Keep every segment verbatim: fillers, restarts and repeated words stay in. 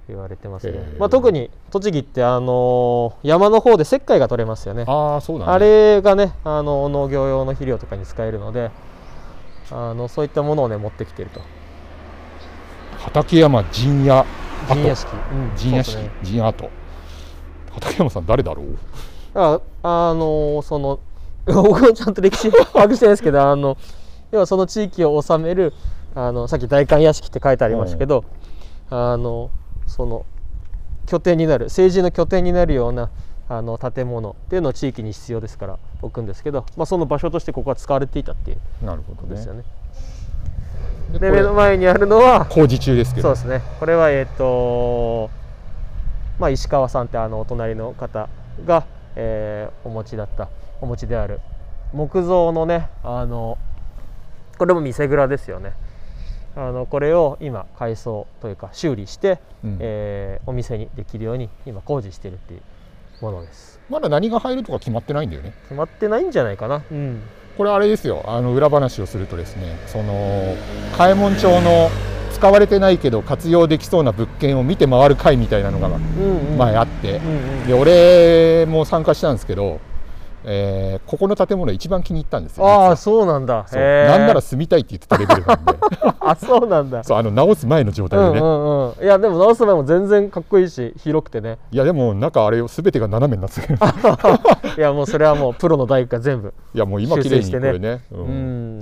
言われてますね。まあ、特に栃木ってあの山の方で石灰が取れますよね。 ああ、そうだね。 あれがね、あの農業用の肥料とかに使えるので、あのそういったものをね持ってきてると。 畠山陣屋跡。 陣屋敷、うん、 陣屋敷、ね、陣屋跡。畠山さん誰だろう。 あ、あのその僕もちゃんと歴史把握してないですけど、あの要はその地域を治める、あのさっき代官屋敷って書いてありましたけど、うん、あのその拠点になる、政治の拠点になるようなあの建物っていうのを地域に必要ですから置くんですけど、まあ、その場所としてここは使われていたっていうことですよね。で、目の前にあるのは工事中ですけど、 そうですね、これはえっ、ー、とまあ石川さんってあのお隣の方が、えー、お持ちだったお持ちである木造のね、あのこれも見せ蔵ですよね。あのこれを今改装というか修理して、うん、えー、お店にできるように今工事してるっていうものです。 まだ何が入るとか決まってないんだよね。 決まってないんじゃないかな。うん、 これあれですよ、あの裏話をするとですね、その嘉右衛門町の使われてないけど活用できそうな物件を見て回る会みたいなのが前あって、うんうん、で俺も参加したんですけど、えー、ここの建物一番気に入ったんですよ。 ああ、そうなんだ。 そう、なんなら住みたいって言ってたレベルなんであ、そうなんだ。 そう、あの直す前の状態でね、うんうんうん、いやでも直す前も全然かっこいいし広くてね。 いやでもなんかあれ全てが斜めになってるいやもうそれはもうプロの大工が全部いやもう今綺麗にこれね、 うん、うん、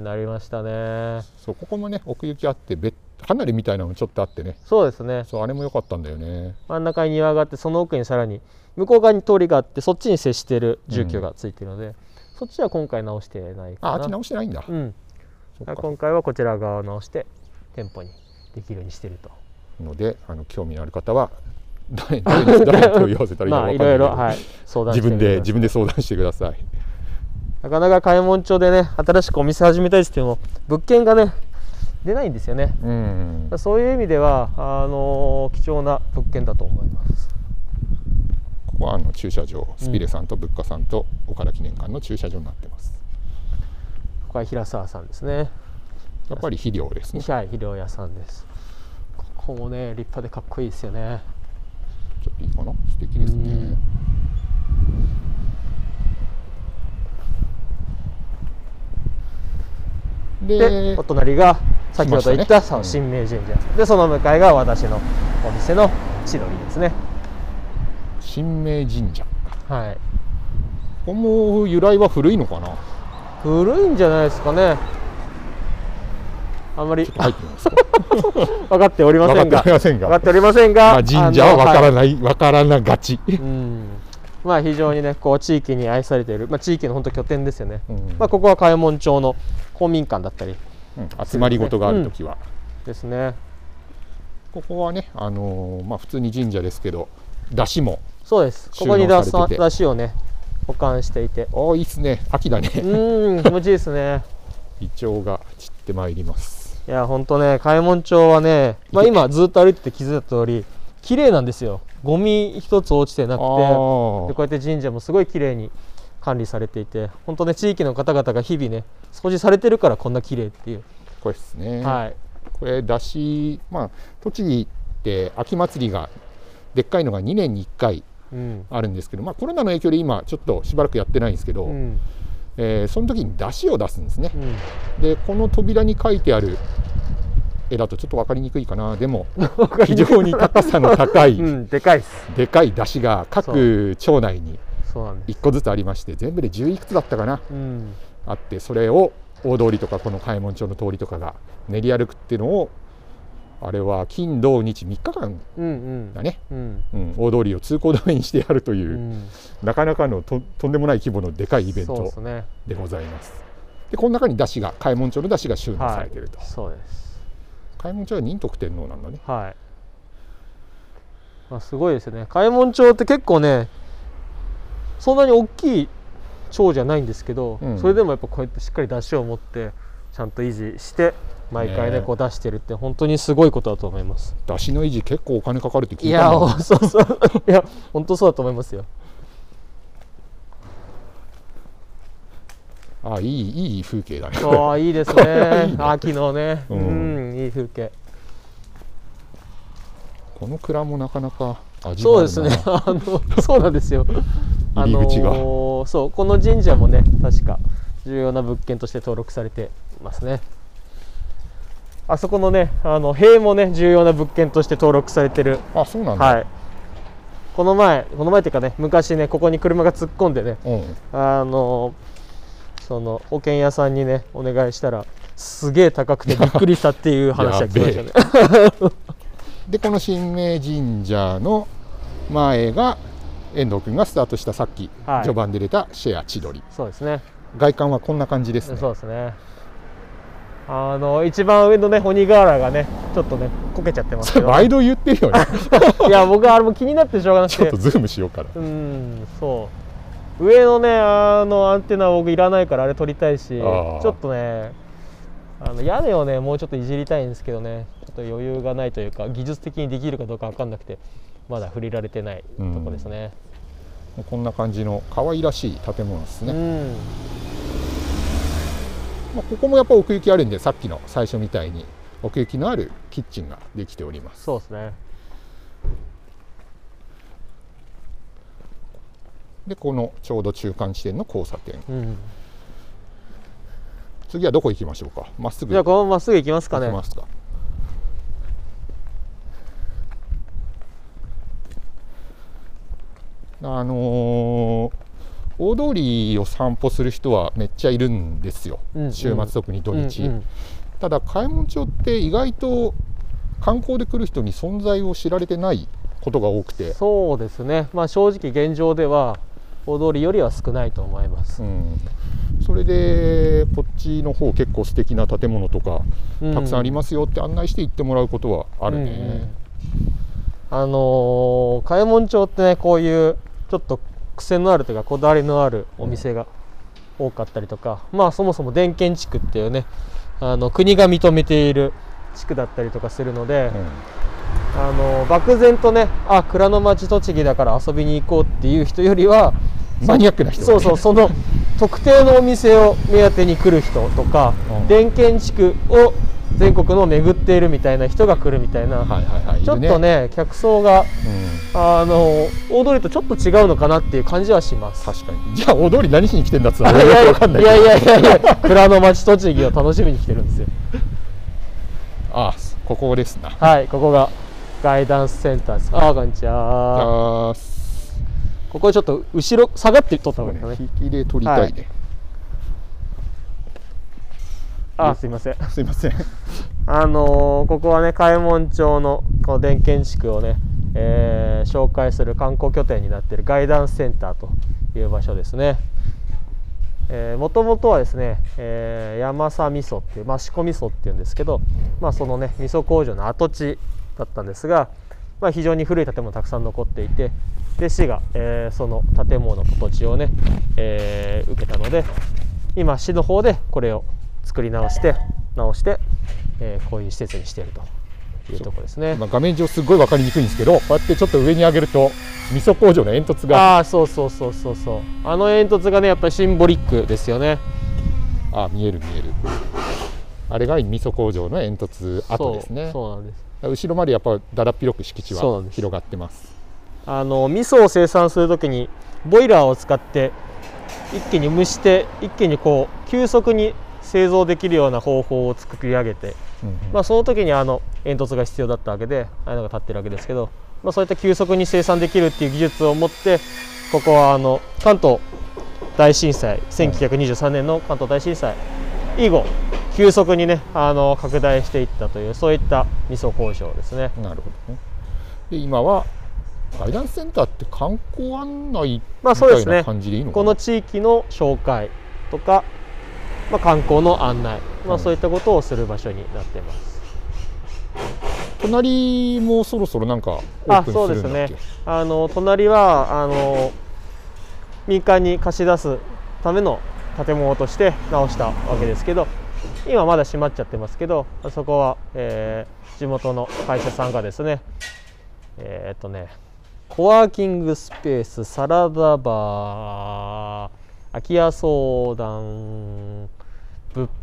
なりましたね。 そう、ここもね奥行きあって別離れみたいなのもちょっとあってね。 そうですね。 そう、あれも良かったんだよね。 真ん中に庭があって、その奥にさらに向こう側に通りがあって、そっちに接している住居がついているので、うん、そっちは今回直してないかな。 あ、あっち直してないんだ。 うん、今回はこちら側を直して店舗にできるようにしていると。 ので、あの興味のある方は誰に誰に問い合わせたらいいか分かんないけど、まあいろいろ、はい、相談して自分で自分で相談してください。なかなか嘉右衛門町でね、新しくお店始めたいですけども、物件がね出ないんですよね。うん、そういう意味ではあの貴重な物件だと思います。 ここはあの駐車場、スピレさんと物価さんと岡田記念館の駐車場になってます。 ここは平沢さんですね。 やっぱり肥料ですね。 はい、肥料屋さんです。ここもね立派でかっこいいですよね。 ちょっといいかな、素敵ですね。 で、お隣が先ほど言った神明神社、うん、でその向かいが私のお店の千鳥ですね。 神明神社、 はい。 ここも由来は古いのかな。 古いんじゃないですかね。あんまり入ってますか分かっておりませんが、 分かっておりませんが、 分かっておりませんが、 まあ、神社は分からない、分からながち。うん、 まあ非常にねこう地域に愛されている、まあ、地域の本当拠点ですよね。うん、まあここは嘉右衛門町の公民館だったり、 うん、集まり事があるときは、 うん、ですね。 ここはね、あのー、まあ普通に神社ですけど、出汁もそうです。ここに出汁をね保管していて、 ああいいですね。秋だね。 うん、気持ちいいですね。 イチョウが散ってまいります。 いや本当ね、嘉右衛門町はね、まあ、今ずっと歩いてて気づいた通り綺麗なんですよ。ゴミ一つ落ちてなくて、でこうやって神社もすごい綺麗に管理されていて、本当ね地域の方々が日々ね掃除されてるからこんな綺麗っていう。 これですね。 はい。 これ出汁、まあ栃木って秋祭りがでっかいのがにねんにいっかいあるんですけど、うん、まあコロナの影響で今ちょっとしばらくやってないんですけど。うん、えー、その時に出汁を出すんですね。うん、でこの扉に書いてある絵だとちょっと分かりにくいかな。でも非常に高さの高い、うん、 でかいですでかい出汁が各町内にいっこずつありまして、全部でじゅういくつだったかな、うん、あって、それを大通りとかこの嘉右衛門町の通りとかが練り歩くっていうのを、あれは金土日みっかかんだね、うんうん、大通りを通行止めにしてやるという、うん、なかなかの と, とんでもない規模のでかいイベントでございます。でこの中に出汁が嘉右衛門町の出汁が収納されていると、はい、 そうです。 嘉右衛門町は仁徳天皇なんだね。 はい、まあ、すごいですよね。嘉右衛門町って結構ねそんなに大きい町じゃないんですけど、うん、それでもやっぱこうやってしっかり出汁を持ってちゃんと維持して毎回ねこう出してるって本当にすごいことだと思います。 出汁の維持結構お金かかるって聞いたの。 いやそうそういや本当そうだと思いますよ。 ああいいいい風景だね。 ああいいですね。秋のね、うん、うん、いい風景。 この蔵もなかなか味そうがあるな。 ですね。あのそうなんですよ。 入り口が、 あのー、そうこの神社もね確か重要な物件として登録されてますね。あそこのねあの塀もね重要な物件として登録されてる。 あ、そうなんだ。 はい。この前この前っていうかね昔ねここに車が突っ込んでね、 うん、 あのその保険屋さんにねお願いしたらすげえ高くてびっくりしたっていう話が聞きましたね。 でこの神明神社の前が遠藤君がスタートしたさっき、はい、序盤で出たシェア千鳥。 そうですね。 外観はこんな感じですね。 そうですね。あの一番上のね鬼瓦がねちょっとねこけちゃってますけど、ね、 毎度言ってるよね。 いや僕はあれも気になってしょうがなくてちょっとズームしようから。 うんそう上のねあのアンテナは僕いらないからあれ撮りたいし、ちょっとねあの屋根をねもうちょっといじりたいんですけどねちょっと余裕がないというか技術的にできるかどうか分かんなくてまだ触れられてないとこですね。 こんな感じの可愛らしい建物ですね。うんまあここもやっぱ奥行きあるんでさっきの最初みたいに奥行きのあるキッチンができております。 そうですね。 でこのちょうど中間地点の交差点、うん、次はどこ行きましょうか。まっすぐ。 じゃあこのまっすぐ行きますかね。 行きますか。あのー、大通りを散歩する人はめっちゃいるんですよ、うんうん、週末特に土日、うんうん、ただ開門町って意外と観光で来る人に存在を知られてないことが多くて。 そうですね、まあ、正直現状では大通りよりは少ないと思います、うん、 それでこっちの方結構素敵な建物とかたくさんありますよって案内して行ってもらうことはあるね、うんうん、 あのー、開門町ってねこういうちょっと癖のあるというかこだわりのあるお店が多かったりとか、うん、まあそもそも田県地区っていうねあの国が認めている地区だったりとかするので、うん、あの漠然とねあ蔵の町栃木だから遊びに行こうっていう人よりはマニアックな人、ね、 そうそうその特定のお店を目当てに来る人とか、うん、田県地区を全国の巡っているみたいな人が来るみたいな、はいはいはい、ちょっとね客層が、うん、あの大通りとちょっと違うのかなっていう感じはします。 確かに。じゃあ大通り何しに来てんだっつったらいやいやいやいやいやいや蔵の町栃木を楽しみに来てるんですよ。 ああここですな。 はい、ここがガイダンスセンターです。ああこんにちは。ここちょっと後ろ下がって撮った方がいいかね。 引きで撮りたいね、はい。 あ、すいません。 すいません。 あのー、ここはね開門町のこの田県地区をね、えー、紹介する観光拠点になっているガイダンスセンターという場所ですね。もともとはですね、えー、山佐味噌っていう益子味噌っていうんですけど、まあ、そのね味噌工場の跡地だったんですが、まあ、非常に古い建物たくさん残っていて、で市が、えー、その建物と土地をね、えー、受けたので今市の方でこれを作り直して直して、えー、こういう施設にしているというところですね。 まあ、画面上すごい分かりにくいんですけど、こうやってちょっと上に上げると味噌工場の煙突が、 ああそうそうそうそうそう、あの煙突がねやっぱりシンボリックですよね。 ああ見える見える。あれが味噌工場の煙突跡ですね。 そうなんです。 後ろまでやっぱだだっ広く敷地は広がってます。 あの味噌を生産するときにボイラーを使って一気に蒸して一気にこう急速に製造できるような方法を作り上げて、うんうん、まあ、その時にあの煙突が必要だったわけでああいうのが立ってるわけですけど、まあ、そういった急速に生産できるっていう技術を持ってここはあの関東大震災せんきゅうひゃくにじゅうさんねんの関東大震災以後急速にねあの拡大していったというそういった味噌工場ですね。 なるほどね。で今はガイダンスセンターって観光案内みたいな感じでいいのかな。 この地域の紹介とか、まあ、観光の案内、まあ、そういったことをする場所になっています。 うん、隣もそろそろなんかオープンするんだっけ。あ、そうですね。 あの隣はあの民間に貸し出すための建物として直したわけですけど、今まだ閉まっちゃってますけど、あそこは、えー、地元の会社さんがですね、えー、っとねコワーキングスペース、サラダバー、空き家相談、物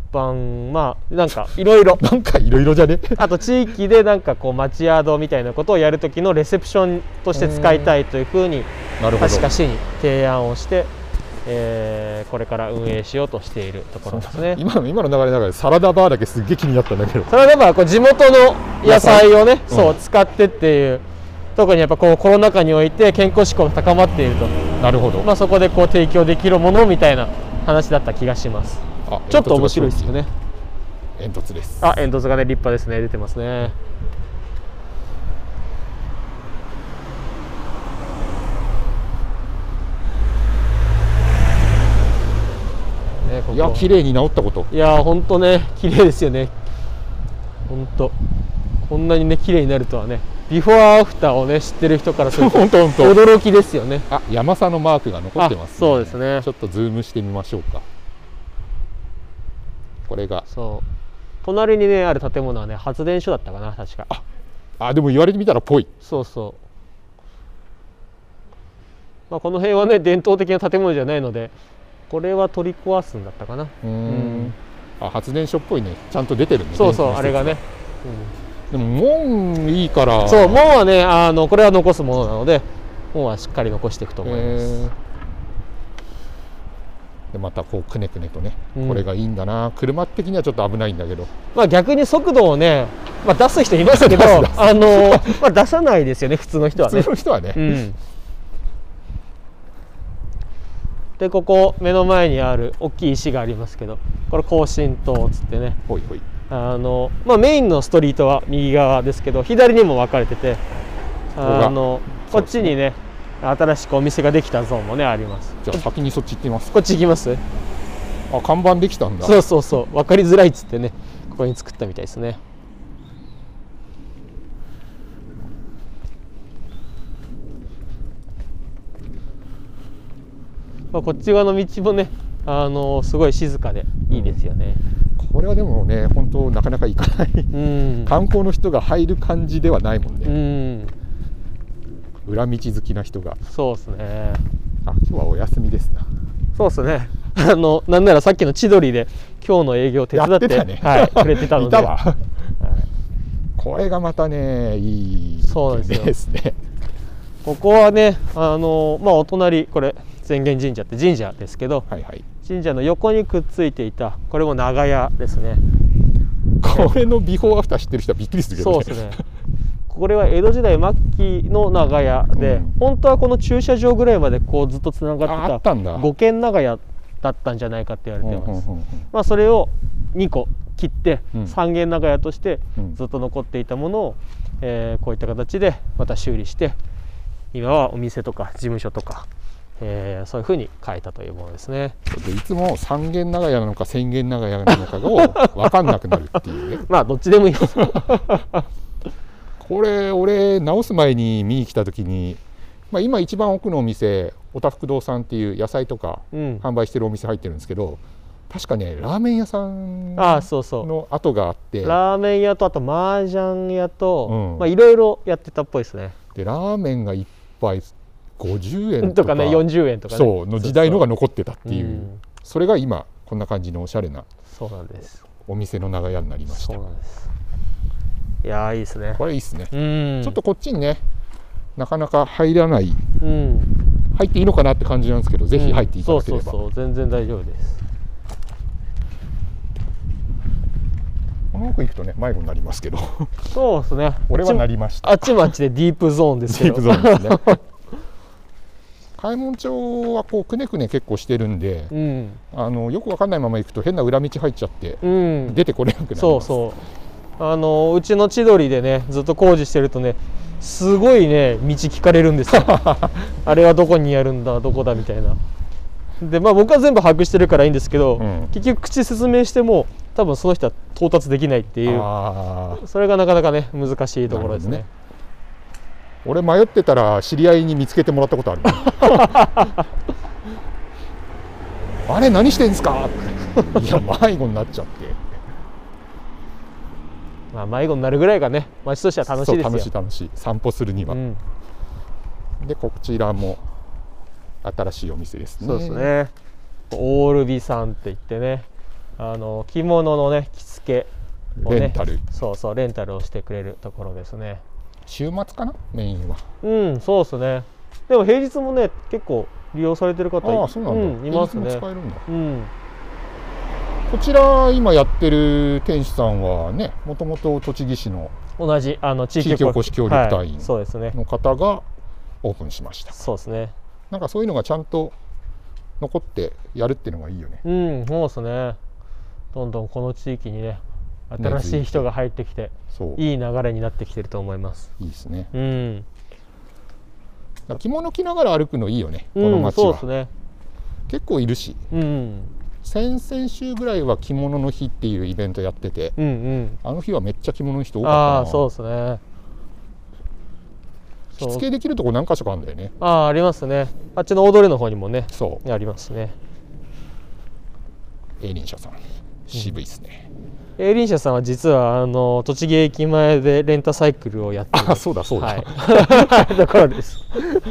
販、まあなんかいろいろなんかいろいろじゃねあと地域でなんかこう町宿みたいなことをやる時のレセプションとして使いたいというふうに確か市に提案をして、えー、これから運営しようとしているところですね。 今の今の流れの中でサラダバーだけすっげえ気になったんだけど、 サラダバーはこう地元の野菜をね、 うん、 そう使ってっていう、特にやっぱこうコロナ禍において健康志向が高まっていると。 なるほど。 まあそこでこう提供できるものみたいな話だった気がします。あ、ちょっと面白いですよね。 煙突です。 あ、煙突がね立派ですね、出てますね。 ね、ここいや綺麗に治ったこと。 いや本当ね綺麗ですよね。本当こんなにね綺麗になるとはね。ビフォーアフターをね知ってる人からすると驚きですよね。 あ、山佐のマークが残ってますね。 そうですね。 ちょっとズームしてみましょうか。これがそう隣にねある建物はね発電所だったかな確か。 ああ、でも言われてみたらぽい。 そうそう、まあ、この辺はね伝統的な建物じゃないのでこれは取り壊すんだったかな。 うん、うん、あ、発電所っぽいね。ちゃんと出てるね。 そうそう、あれがね、 うん、でも門いいから。 そう、門はねあのこれは残すものなので門はしっかり残していくと思います。 でまたこうくねくねとね、うん、これがいいんだな。車的にはちょっと危ないんだけど、 まあ逆に速度をね、まあ、出す人いますけどあの、まあ、出さないですよね普通の人はね。 普通の人はね、うん、 でここ目の前にある大きい石がありますけど、これ庚申塔っつってね、 ほいほい、 あの、まあ、メインのストリートは右側ですけど左にも分かれてて、あのこっちにね新しくお店ができたゾーンもねあります。 じゃあ先にそっち行ってみます。 こっち行きます。 あ、看板できたんだ。 そうそうそう、分かりづらいっつってねここに作ったみたいですね。まあ、こっち側の道もねあのすごい静かでいいですよね。 うん、これはでもね本当なかなか行かない、うん、観光の人が入る感じではないもんね。うん、裏道好きな人が。 そうですね。 あ、今日はお休みですな。 そうですね。あのなんならさっきの千鳥で今日の営業を手伝ってやってたね、 はい、くれてたので。いたわ。はい、 これがまたねいいですね。 ここはねあのまあお隣これ浅間神社って神社ですけど、はいはい、神社の横にくっついていたこれも長屋ですね。 これのビフォーアフター知ってる人はびっくりするけどね。 そうですね。これは江戸時代末期の長屋で、うん、本当はこの駐車場ぐらいまでこうずっとつながってた五軒長屋だったんじゃないかって言われてます。まあそれをにこ切って三軒長屋としてずっと残っていたものを、えー、こういった形でまた修理して今はお店とか事務所とか、えー、そういうふうに変えたというものですね。 いつも三軒長屋なのか千軒長屋なのかが分かんなくなるっていうね。 まあどっちでもいいです。 これ俺直す前に見に来た時に、まあ、今一番奥のお店おたふく堂さんっていう野菜とか販売してるお店入ってるんですけど、うん、確かねラーメン屋さんの跡があって、 ラーメン屋とあと麻雀屋といろいろやってたっぽいですね。 でラーメンがいっぱいごじゅうえんとかねよんじゅうえんとかね、 そうの時代のが残ってたっていう、うん、それが今こんな感じのおしゃれなそうなんですお店の長屋になりました。 そうなんです。いやーいいですね。 これいいですね。うん、ちょっとこっちにねなかなか入らない、うん、入っていいのかなって感じなんですけど、ぜひ入っていただければ、うん、 そうそうそう全然大丈夫です。 この奥行くとね迷子になりますけどそうですね。 俺はなりました。 あっちもあっちでディープゾーンですけど。 ディープゾーンですね。開門町はこうくねくね結構してるんで、うん、あのよくわかんないまま行くと変な裏道入っちゃって、うん、出てこれなくなります。 そうそう、あのうちの千鳥でねずっと工事してるとねすごいね道聞かれるんですよ。あれはどこにあるんだどこだみたいな。でまあ僕は全部把握してるからいいんですけど、うん、結局口説明しても多分その人は到達できないっていう、それがなかなかね難しいところですね。 俺迷ってたら知り合いに見つけてもらったことある。あれ何してんすかいや迷子になっちゃって。 まあ迷子になるぐらいがね街としては楽しいですよ。 楽しい楽しい散歩するには、うん、でこちらも新しいお店ですね。 そうですね。オールビさんって言ってね、 あの着物のね着付けをね、 レンタル、 そうそうレンタルをしてくれるところですね。 週末かなメインは。 うんそうですね。でも平日もね結構利用されてる方ああそうなんだ、 うん、いますね。 平日も使えるんだ。 うん、 こちら今やってる店主さんはね、もともと栃木市の同じあの地域おこし協力隊員の方がオープンしました。 そうですね。 なんかそういうのがちゃんと残ってやるっていうのがいいよね。 うん、そうですね。どんどんこの地域にね新しい人が入ってきて、ね、いい流れになってきてると思います。 いいですね。 うん。 着物着ながら歩くのいいよね、この街は。うん、そうですね。結構いるし、うん、先々週ぐらいは着物の日っていうイベントやってて、うんうん、あの日はめっちゃ着物の人多かったな。 あ、そうですね。 着付けできるとこ何か所かあるんだよね。 ああ、ありますね。あっちの大通りの方にもね、そうありますね。 営林社さん渋いですね。 営林社さんは実はあの栃木駅前でレンタサイクルをやってる。 あ、そうだそうだ、 はい、ところです。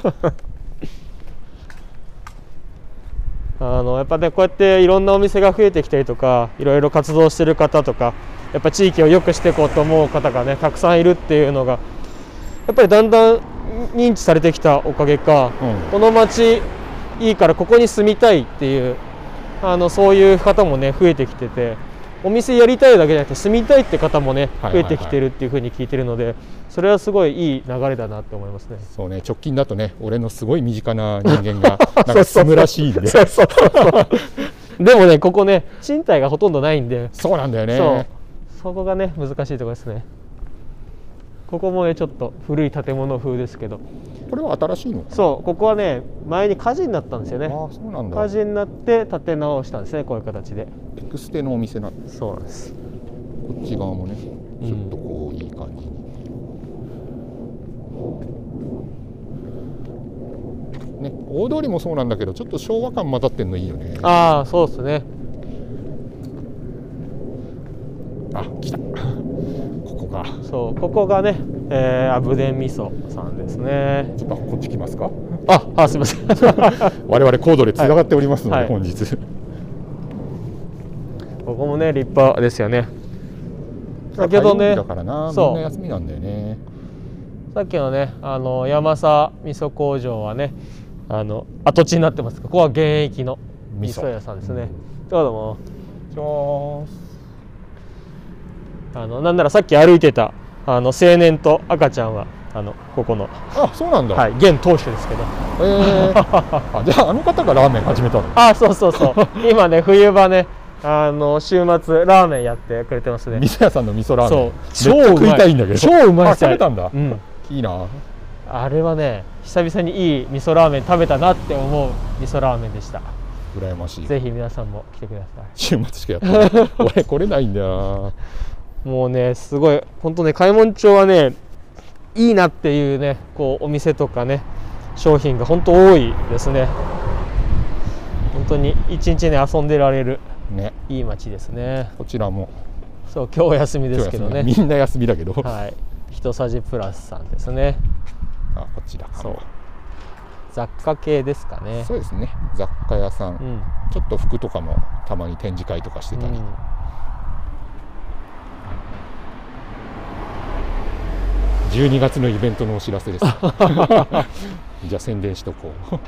あのやっぱねこうやっていろんなお店が増えてきたりとか、いろいろ活動してる方とか、やっぱ地域を良くしていこうと思う方がねたくさんいるっていうのがやっぱりだんだん認知されてきたおかげか、うん、この町いいからここに住みたいっていうあのそういう方もね増えてきてて、お店やりたいだけじゃなくて住みたいって方もね増えてきてるっていうふうに聞いてるので、それはすごいいい流れだなって思いますね。 そうね、直近だとね俺のすごい身近な人間がなんか住むらしいんでそうそうそうでもねここね賃貸がほとんどないんで、 そうなんだよね。 そうそこがね難しいところですね。ここもねちょっと古い建物風ですけど、 これは新しいの？ そう、ここはね前に火事になったんですよね。あ、 そうなんだ。 火事になって建て直したんですね、こういう形で。 エクステのお店なんです。 そうなんです。 こっち側もねちょっとこういい感じに、うん、ね、大通りもそうなんだけどちょっと昭和感混ざってんのいいよね。 ああ、そうですね。 あ、来たここがそう、ここがね、えー、アブデン味噌さんですね。 ちょっとこっち来ますか。 あ、あ、すみません我々コードでつながっておりますので、はい、本日ここもね立派ですよね。だけどね、 だからな、みんな休みなんだよね。 さっきのねあの山佐味噌工場はねあの跡地になってます。ここは現役の味噌屋さんですね。どうも。あのなんならさっき歩いてたあの青年と赤ちゃんはあのここの、 あ、そうなんだ、 はい、現当主ですけど、 えー、あ、じゃああの方がラーメン始めたの？ あ、そうそうそう今ね冬場ねあの週末ラーメンやってくれてますね。 味噌屋さんの味噌ラーメン、 そう超うまい、 食いたいんだけど。 超うまい。 食べたんだ、うん、いいな。 あれはね久々にいい味噌ラーメン食べたなって思う味噌ラーメンでした。 羨ましい。 ぜひ皆さんも来てください。 週末しかやってない俺来れないんだよな。 もうねすごい本当ね開門町はねいいなっていうねこうお店とかね商品が本当多いですね。本当に一日ね遊んでられる、ね、いい街ですね。 こちらもそう今日お休みですけどね。 みんな休みだけど、 はい、ひとさじプラスさんですね。 あ、こちらそう雑貨系ですかね。 そうですね、雑貨屋さん、うん、ちょっと服とかもたまに展示会とかしてたり、うん、じゅうにがつのイベントのお知らせですじゃあ宣伝しとこう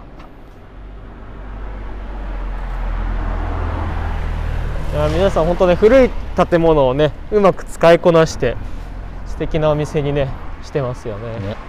いや皆さん本当ね古い建物をねうまく使いこなして素敵なお店にねしてますよね。ね、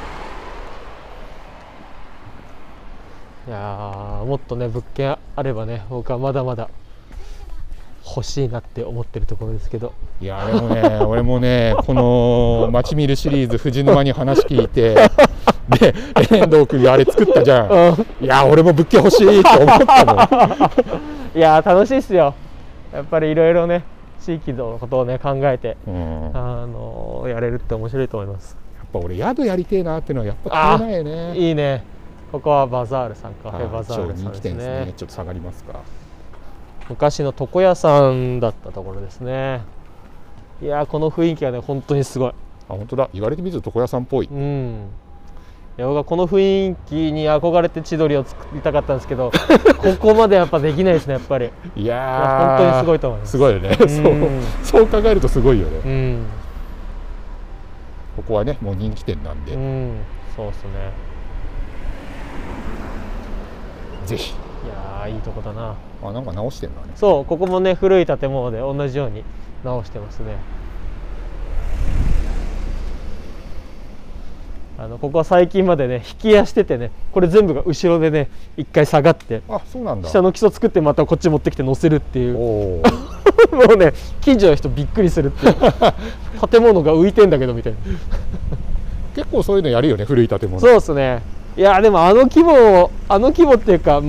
いやもっとね物件あればね僕はまだまだ欲しいなって思ってるところですけど。 いやでもね俺もねこの街見るシリーズ藤沼に話聞いてで遠藤君があれ作ったじゃん、うん、いや俺も物件欲しいって思ったもんいや楽しいっすよやっぱりいろいろね地域のことをね考えて、うん、あのやれるって面白いと思います。 やっぱ俺宿やりてえなっていうのはやっぱ買えないよね。 いいね。ここはバザールさん、カフェバザールさんですね。 ですね。ちょっと下がりますか。 昔の床屋さんだったところですね。いやこの雰囲気はね本当にすごい。あ、 本当だ。言われてみると床屋さんっぽい。 うん。 いや僕はこの雰囲気に憧れて千鳥を作りたかったんですけどここまでやっぱできないですねやっぱり。 いやー本当にすごいと思います。 すごいよね。そうそう考えるとすごいよね。うん、ここはねもう人気店なんで、うん、 そうですね。 ぜひ。 いやーいいとこだな。 あ、なんか直してんだね。 そう、ここもね古い建物で同じように直してますね。あのここは最近までね引き屋しててね、これ全部が後ろでね一回下がって、 あ、そうなんだ。 下の基礎作ってまたこっち持ってきて乗せるっていうもうね近所の人びっくりするっていう建物が浮いてんだけどみたいな結構そういうのやるよね、古い建物。 そうですね。いやでもあの規模あの規模っていうか、うん、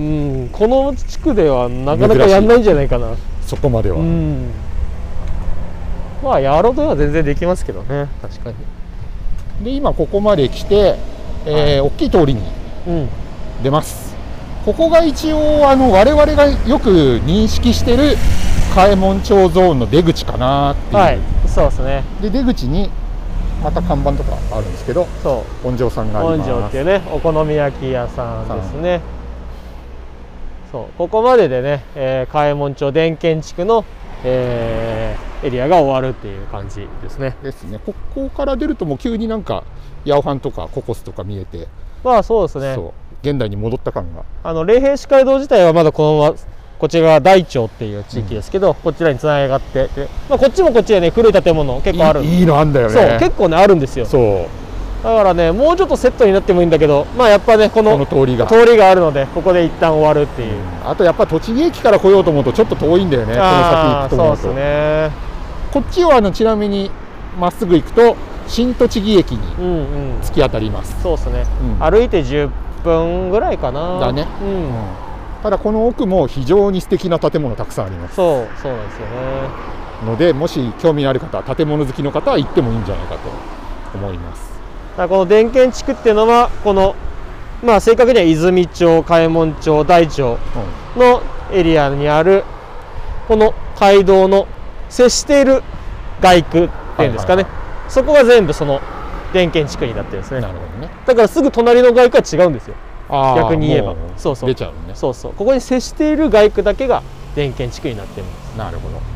この地区ではなかなかやんないんじゃないかな、 そこまでは。うん、 まあやろうとは全然できますけどね、確かに。 で今ここまで来て、えーはい、大きい通りに出ます、うん、ここが一応あの我々がよく認識してる嘉右衛門町ゾーンの出口かなっていう、はい、 そうですね。 で出口にまた看板とかあるんですけど、そう本庄さんがあります。 本庄っていうねお好み焼き屋さんですね。そうここまででね、えー、嘉右衛門町電建地区の、えー、エリアが終わるっていう感じですね。 ですね。ここから出るともう急になんか八百半とかココスとか見えて、 まあそうですね。 そう現代に戻った感が。 あの霊平市街道自体はまだこのままこちらが大町っていう地域ですけど、うん、こちらにつながってて、まあ、こっちもこっちでね古い建物結構ある。 いいのあんだよね。 そう結構ねあるんですよ。そうだからねもうちょっとセットになってもいいんだけど、まあやっぱねこの、この通りが通りがあるのでここで一旦終わるっていう、うん、 あとやっぱ栃木駅から来ようと思うとちょっと遠いんだよね。この先行くと思うと。そうですね。こっちはあのちなみにまっすぐ行くと新栃木駅に突き当たります。 うんうん、そうですね、うん、歩いてじゅっぷんぐらいかな。 だね、うんうん、ただこの奥も非常に素敵な建物たくさんあります。 そうそうなんですよね。 のでもし興味のある方、建物好きの方は行ってもいいんじゃないかと思います。 だからこの電建地区っていうのはこのまあ正確には泉町、嘉右衛門町、大町のエリアにあるこの街道の接している街区っていうんですかね、はいはいはい、そこが全部その電建地区になってるんですね。なるほどね。だからすぐ隣の街区は違うんですよ。逆に言えばそうそう出ちゃうね。 そうそうここに接している街区だけが電建地区になってるんです。 なるほど。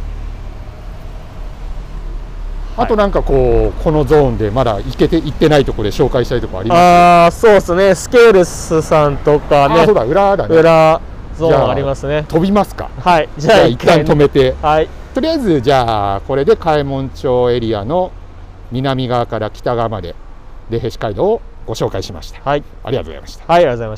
あとなんかこうこのゾーンでまだ行けて行ってないところで紹介したいところあります？ ああそうですね。スケールスさんとかね。 あそうだ裏だね。 裏ゾーンありますね。 飛びますか。 はい。 じゃあ一旦止めて。 はい。 とりあえずじゃあこれで嘉右衛門町エリアの南側から北側まで霊平市街道をご紹介しました。はい。ありがとうございました。 はい、ありがとうございました。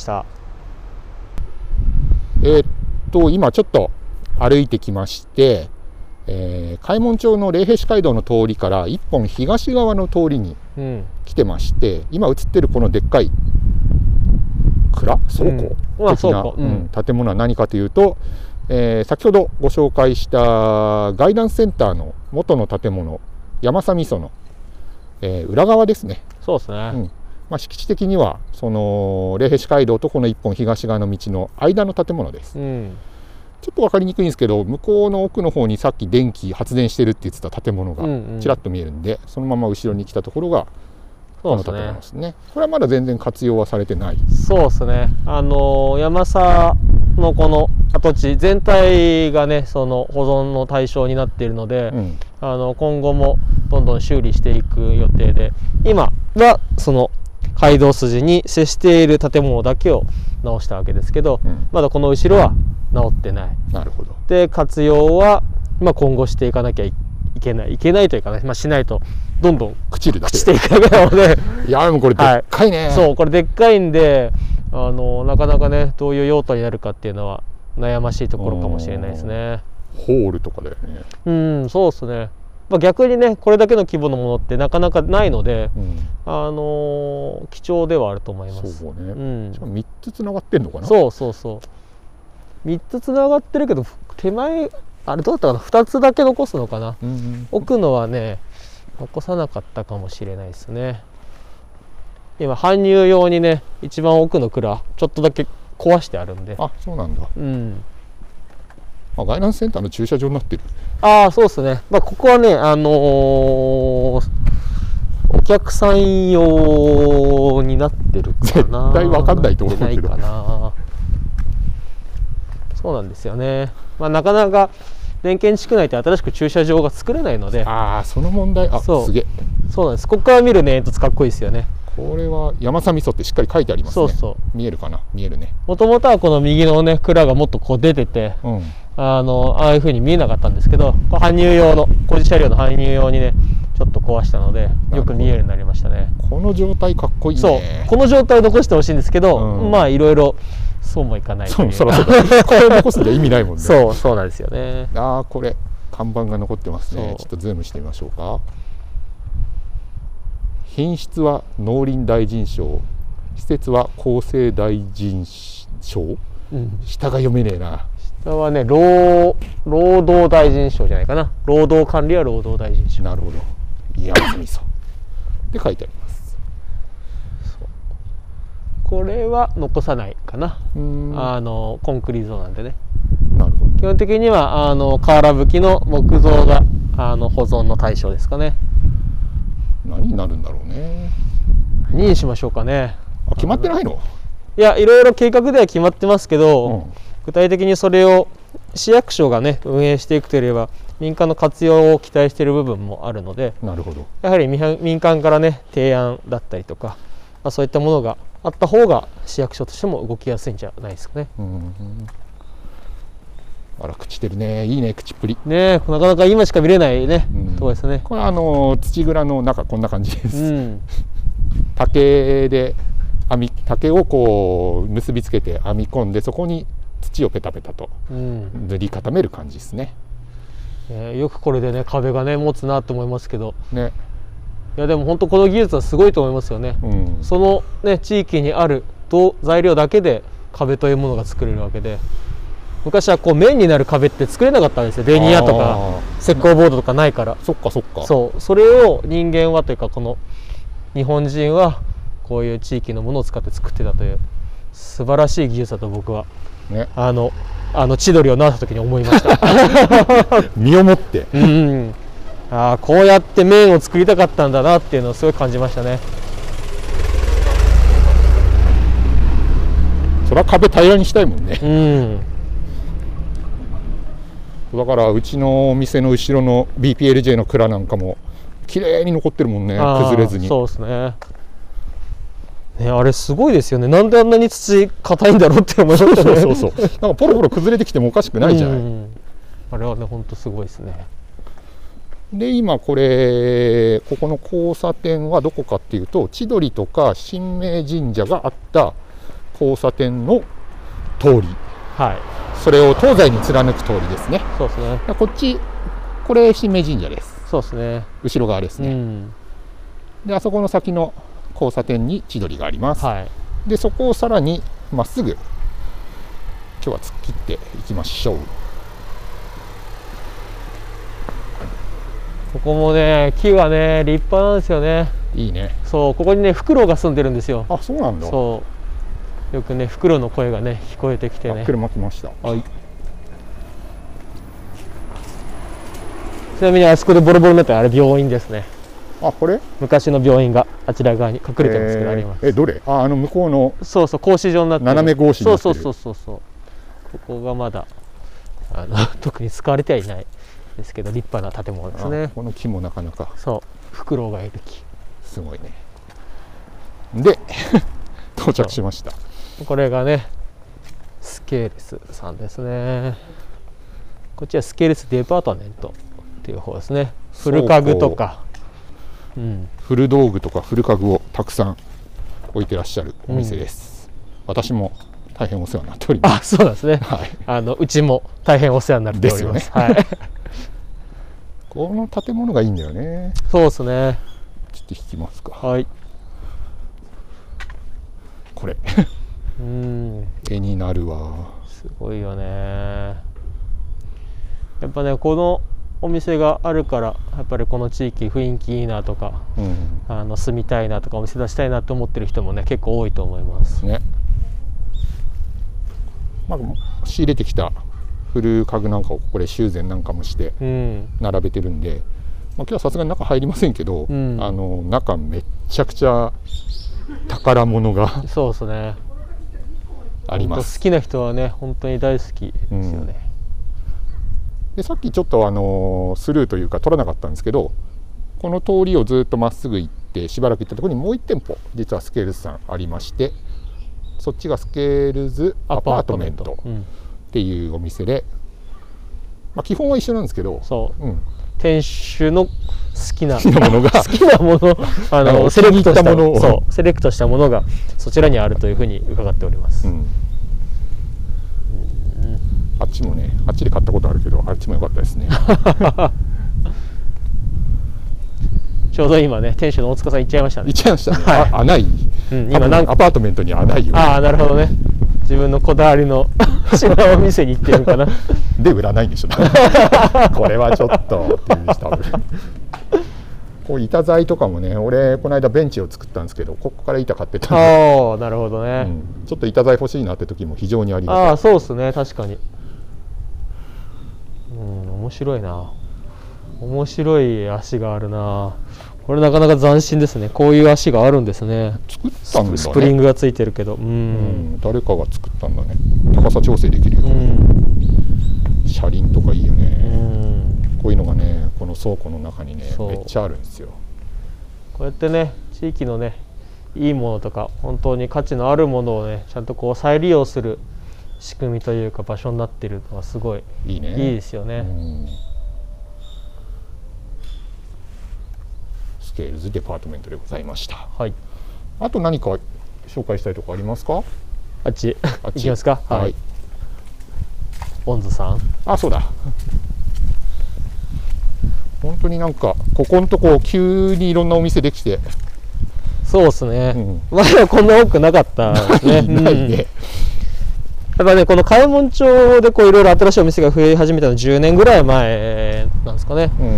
えー、っと今ちょっと歩いてきまして。えー、嘉右衛門町の霊平市街道の通りから一本東側の通りに来てまして、うん、今映ってるこのでっかい蔵倉庫的な、うんうん、建物は何かというと、えー、先ほどご紹介したガイダンスセンターの元の建物山佐味噌の、えー、裏側ですね。 そうですね、うんまあ、敷地的にはその霊平市街道とこの一本東側の道の間の建物です。うんちょっと分かりにくいんですけど向こうの奥の方にさっき電気発電してるって言ってた建物がちらっと見えるんで、うんうん、そのまま後ろに来たところがこの建物ですね。これはまだ全然活用はされてない。 そうですね。あの山佐のこの跡地全体がねその保存の対象になっているので、うん、あの今後もどんどん修理していく予定で、今はその街道筋に接している建物だけを直したわけですけど、うん、まだこの後ろは直ってない。 なるほど。 で活用は、まあ、今後していかなきゃいけないいけないというかね、まあ、しないとどんどん朽ちるだけ朽ちていくだけなのでいやでもこれでっかいね、 はい、そうこれでっかいんであのなかなかねどういう用途になるかっていうのは悩ましいところかもしれないですね。 ホールとかだよね。 うんそうですね。まあ、逆にねこれだけの規模のものってなかなかないので、うん、あのー、貴重ではあると思います。 そうね、うん、じゃあみっつつながってんのかな。 そうそうそうみっつつながってるけど手前あれどうだったかなふたつだけ残すのかな、うんうん、奥のはね残さなかったかもしれないですね。今搬入用にね一番奥の蔵ちょっとだけ壊してあるんで。 あそうなんだ。 うんあガイナンスセンターの駐車場になってる。 ああそうですね、まあ、ここはねあのー、大客さん用になってるかな。 絶対わかんないと思うけど。 ないかな。そうなんですよね。まあ、なかなか電建地区内って新しく駐車場が作れないので。 ああ、その問題。あ、すげえ。 そうなんです。ここから見る煙突かっこいいですよね。 これは山佐味噌ってしっかり書いてありますね。 そうそう。 見えるかな。見えるね。 もともとはこの右のね蔵がもっとこう出てて、うん、あのああいう風に見えなかったんですけど、搬入用の工事車両の搬入用にねちょっと壊したのでよく見えるようになりましたね。 この状態かっこいいね。 そうこの状態を残してほしいんですけど、うん、まあいろいろそうもいかないという。 そうそうそうこれ残すんじゃ意味ないもんね。 そうそうなんですよね。 ああこれ看板が残ってますね。ちょっとズームしてみましょうか。品質は農林大臣賞、施設は厚生大臣賞、うん、下が読めねえな。下はね労労働大臣賞じゃないかな。労働管理は労働大臣賞。 なるほど。山佐味噌って書いてあります。 これは残さないかな。あのコンクリートなんでね。 なるほど。 基本的にはあの瓦葺きの木造があの保存の対象ですかね。 何になるんだろうね。 何にしましょうかね。 あ、決まってないの？ いや、いろいろ計画では決まってますけど、うん、具体的にそれを市役所がね運営していくというよりは民間の活用を期待している部分もあるので、 なるほど。 やはり民間からね提案だったりとか、まあ、そういったものがあった方が市役所としても動きやすいんじゃないですかね。うん、 あら朽ちてるね。いいね、朽ちっぷりね。なかなか今しか見れないね、うん、そうですね。 これあの土蔵の中こんな感じです、うん、竹で編み竹をこう結びつけて編み込んで、そこに土をペタペタと塗り固める感じですね。 うん、えー、よくこれでね壁がね持つなと思いますけどね。いやでも本当この技術はすごいと思いますよね。うん、そのね地域にある材料だけで壁というものが作れるわけで、昔はこう面になる壁って作れなかったんですよ。ベニヤとか石膏ボードとかないから。 そっかそっか。 そうそれを人間はというかこの日本人はこういう地域のものを使って作ってたという素晴らしい技術だと僕は、ね、あのあの千鳥を直した時に思いました身をもって、 うん、ああこうやって面を作りたかったんだなっていうのをすごい感じましたね。 それは壁平らにしたいもんね。うん、だからうちのお店の後ろの ビーピーエルジェー の蔵なんかも綺麗に残ってるもんね。崩れずに。 そうですね。ね、あれすごいですよね。なんであんなに土硬いんだろうって思いましたね。 そうそうそう。なんかポロポロ崩れてきてもおかしくないじゃない。うん、 あれはね本当すごいですね。 で今これここの交差点はどこかっていうと、千鳥とか神明神社があった交差点の通り。はい。それを東西に貫く通りですね。 そうですね。 こっちこれ神明神社です。 そうですね。 後ろ側ですね。うん、であそこの先の交差点に千鳥があります。はい、でそこをさらにまっすぐ今日は突っ切っていきましょう。 ここもね木がね立派なんですよね。 いいね。 そうここにねフクロウが住んでるんですよ。 あ、そうなんだ。 そうよくねフクロウの声がね聞こえてきてね。 車来ました。はい。 ちなみにあそこでボロボロになったらあれ病院ですね。 あ、これ昔の病院があちら側に隠れてますけどあります。 えー、どれ？あ、あの向こうの。 そうそう格子状になってる。 斜め格子になってる。 そうそうそうそう。ここがまだあの特に使われてはいないですけど立派な建物ですね。 この木もなかなか。 そうフクロウがいる木。 すごいね。で到着しました。 これがねスケーレスさんですね。こっちはスケーレスデパートメントっていう方ですね。古家具とか。 うん、古道具とか古家具をたくさん置いてらっしゃるお店です。うん、私も大変お世話になっております。 あ、そうなんですね。はい、あのうちも大変お世話になっております。ですよね。はい。 この建物がいいんだよね。 そうですね。 ちょっと引きますか。 はい。 これ。 うん。 絵になるわ。 すごいよね。やっぱねこのお店があるからやっぱりこの地域雰囲気いいなとか、うん、あの住みたいなとかお店出したいなと思ってる人もね結構多いと思いますね。 まあ、仕入れてきた古家具なんかをここで修繕なんかもして並べてるんで、 まあ、今日はさすがに中入りませんけど、うん、あの中めっちゃくちゃ宝物がそうですねあります。 好きな人はね本当に大好きですよね。 うん、でさっきちょっとあのスルーというか取らなかったんですけど、この通りをずっとまっすぐ行ってしばらく行ったところにもういち店舗実はスケールズさんありまして、そっちがスケールズアパートメントっていうお店で、まあ、基本は一緒なんですけど、 そう、うん、店主の好きな好きなものが好きなものあのセレクトしたものをそうセレクトしたものがそちらにあるというふうに伺っております。うんうん、 あっちもね、あっちで買ったことあるけど、あっちも良かったですね。 ちょうど今ね、店主の大塚さん行っちゃいましたね。 行っちゃいましたね。はい、あ、ない。 うん、今なんアパートメントにはないよ。 ああ、なるほどね。自分のこだわりの品を店に行ってるかな。 で売らないんでしょ。これはちょっとっていう多分。こう板材とかもね、俺この間ベンチを作ったんですけど、ここから板買ってたんで。 ああ、なるほどね、 うん。ちょっと板材欲しいなって時も非常にありがたい。 ああ、そうですね、確かに。うん、面白いな。面白い足があるな。これなかなか斬新ですね。こういう足があるんですね。 作ったんだね。 スプリングがついてるけど、うん、うん、誰かが作ったんだね。高さ調整できるよ、うん、車輪とかいいよね、うん、こういうのがねこの倉庫の中にねめっちゃあるんですよ。 こうやってね地域のねいいものとか本当に価値のあるものをねちゃんとこう再利用する仕組みというか場所になっているのはすごいいいね、いいですよね。うん、スケールズデパートメントでございました。はい。 あと何か紹介したいところありますか？ あっち行きますか。はい。オンズさん。 あ、そうだ。本当になんかここのとこ急にいろんなお店できて。 そうですね。うん、前はこんな多くなかったですね。ないね。うん、やっぱねこの開門町でこういろいろ新しいお店が増え始めたのじゅうねんぐらい前なんですかね。うん、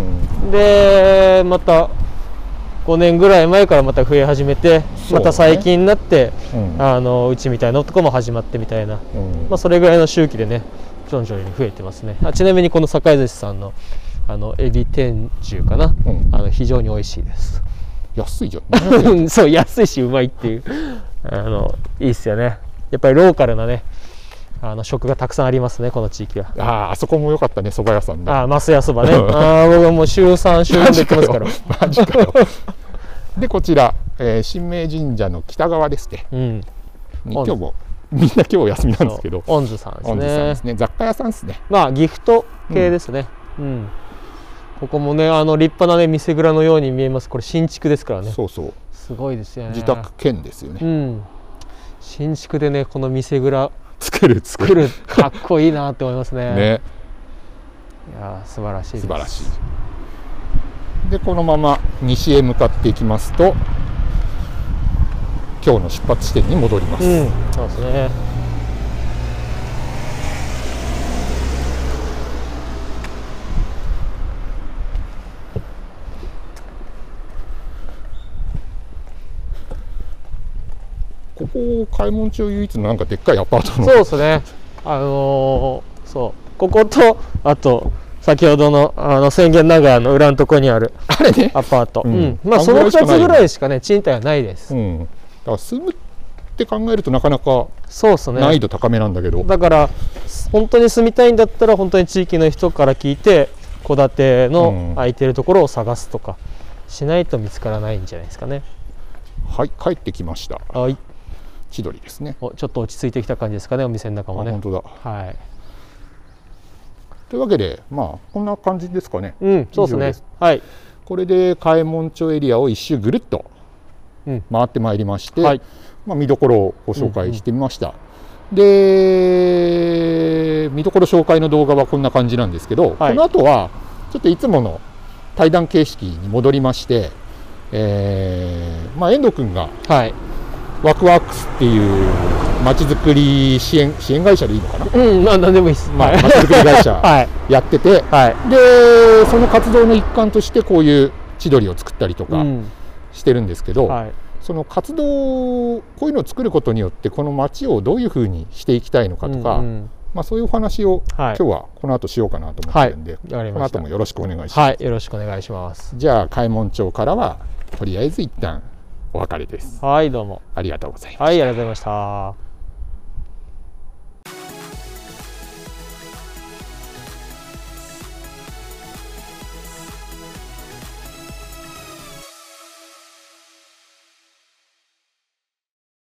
でまたごねんぐらい前からまた増え始めて、ね、また最近になって、うん、あのうちみたいなとこも始まってみたいな、うん、まあそれぐらいの周期でね徐々に増えてますね。あちなみにこの栄寿司さんのあのエビ天重かな、うん、あの非常に美味しいです。 安いじゃん。 そう安いしうまいっていうあのいいっすよね。やっぱりローカルなねあの食がたくさんありますねこの地域は。 あああそこも良かったね蕎麦屋さんね。 ああ増屋そばね。ああ僕はもう週さん週よんで行ってますから。 マジかよ。でこちら、えー、神明神社の北側ですね。うん、今日もみんな今日休みなんですけど。 オンズさんですね。オンズさんですね。 雑貨屋さんですね。 まあギフト系ですね。うん。うん、ここもねあの立派なね店蔵のように見えます。これ新築ですからね。 そうそう。 すごいですよね。 自宅兼ですよね。 うん。新築でねこの店蔵作る作るかっこいいなって思いますね。 ね。 いや素晴らしいです。 素晴らしい。でこのまま西へ向かっていきますと今日の出発地点に戻ります。うん、 そうですね。 ここ開門町唯一のなんかでっかいアパートの。 そうですね。あのー、そうこことあと先ほどのあの宣言長屋の裏のところにあるあれねアパート、うんうん、まあそのふたつぐらいしかね賃貸はないです。うん、 だから住むって考えるとなかなかそうですね難易度高めなんだけど、 だから本当に住みたいんだったら本当に地域の人から聞いて戸建ての空いてるところを探すとかしないと見つからないんじゃないですかね。 はい、帰ってきました。はい。千鳥ですね。 おちょっと落ち着いてきた感じですかね、お店の中もね。 本当だ。 はい。 というわけで、まあこんな感じですかね。 うん、そうですね。はい。 これで開門町エリアを一周ぐるっと回ってまいりまして、うんはい、まあ見どころをご紹介してみました。うんうん、で、見どころ紹介の動画はこんな感じなんですけど、はい、この後はちょっといつもの対談形式に戻りまして、えー、まあ遠藤君が、はい、ワクワークスっていうまちづくり支援支援会社でいいのかな、 うん、まあ何でもいいです。 まあまちづくり会社やってて、はい、でその活動の一環としてこういう千鳥を作ったりとかしてるんですけど、うんはい、その活動こういうのを作ることによってこの町をどういうふうにしていきたいのかとか、うんうん、 まあ、そういうお話を、はい、今日はこの後しようかなと思ってるんで、はい、この後もよろしくお願いします。 はい、よろしくお願いします。 じゃあ開門町からはとりあえず一旦お別れです。 はい、どうもありがとうございました。 はい、ありがとうございました。